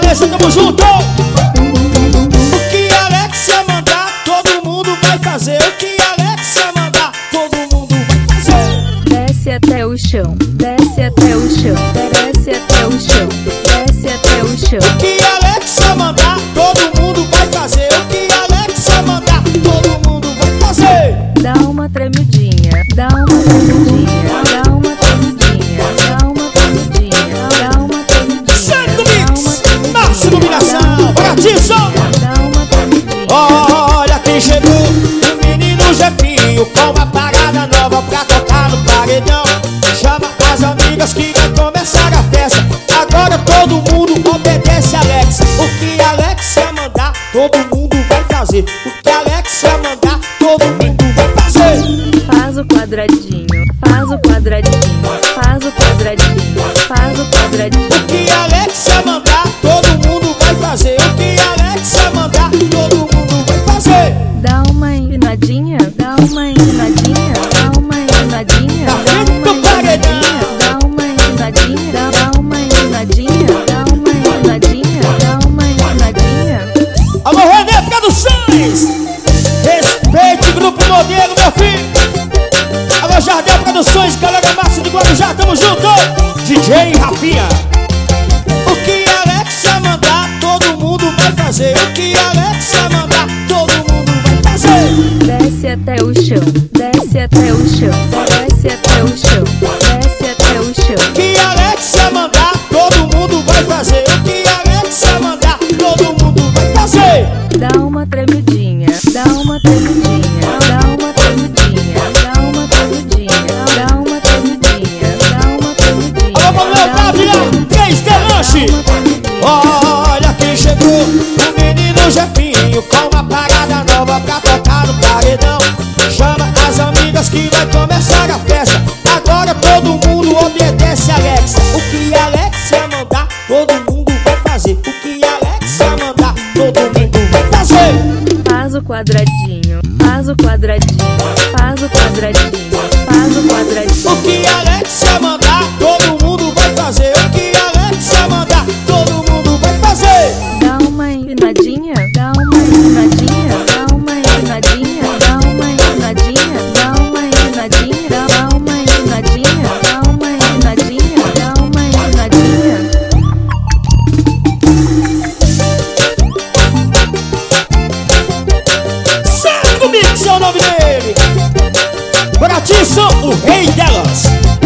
beleza, tamo junto. O que Alexia mandar, todo mundo vai fazer. O que Alexia mandar, todo mundo vai fazer. Desce até o chão, desce até o chão, desce até o chão, desce até o chão. O que Alexia mandar, todo mundo vai fazer. O que Alexia mandar, todo mundo vai fazer. Dá uma tremidinha, dá uma tremidinha, dá uma tremidinha, dá uma tremidinha, dá uma tremidinha. Santo Mix, nossa iluminação, baratíssimo. Dá uma tremidinha. Olha quem chegou, o menino Jefinho, com uma parada nova pra tocar no paredão. Chama as amigas que vai começar a festa. Agora todo mundo obedece a Alex. O que Alexia mandar, todo mundo vai fazer. O que Alexia mandar, todo mundo vai fazer. Faz o quadradinho, faz o quadradinho, faz o quadradinho, faz o quadradinho. O que Alexia mandar, todo mundo vai fazer. O que Alexia mandar, todo mundo vai fazer. Dá uma empinadinha, dá uma empinadinha, dá uma empinadinha, dá uma empinadinha, dá uma empinadinha, dá uma empinadinha, dá uma empinadinha, dá uma empinadinha. Alô, René Produções, respeite Grupo Modelo, meu filho. Alô, Jardel Produções, galera massa do Guarujá, tamo junto. DJ Rafinha. O que Alexia mandar, todo mundo vai fazer. O que Alexia mandar, todo mundo vai fazer. Desce até o chão, desce até o chão, desce até o chão, desce até o chão. O que Alexia mandar, todo mundo vai fazer. O que Alexia mandar, todo mundo vai fazer. Dá uma tremidinha, dá uma tremidinha, dá uma tremidinha, dá uma tremidinha, dá uma tremidinha, dá uma tremidinha. Alô, Manuel Dávila, 3D Lanche. Olha quem chegou, o menino Jefinho, com uma parada nova pra tocar no paredão. Chama as amigas que vai começar a festa. Agora todo mundo obedece a Alex. O que Alexia mandar, todo mundo vai fazer. O que Alexia mandar, todo mundo vai fazer. Faz o quadradinho, faz o quadradinho, faz o quadradinho, faz o quadradinho. O que Alexia mandar, todo mundo vai fazer. O que Alexia mandar, todo mundo vai fazer. Dá uma empinadinha, dá uma empinadinha, dá uma empinadinha, dá uma empinadinha, dá uma empinadinha, dá uma empinadinha, dá uma empinadinha, dá uma empinadinha. Santo Mix é o nome dele. Baratíssimo, o rei delas.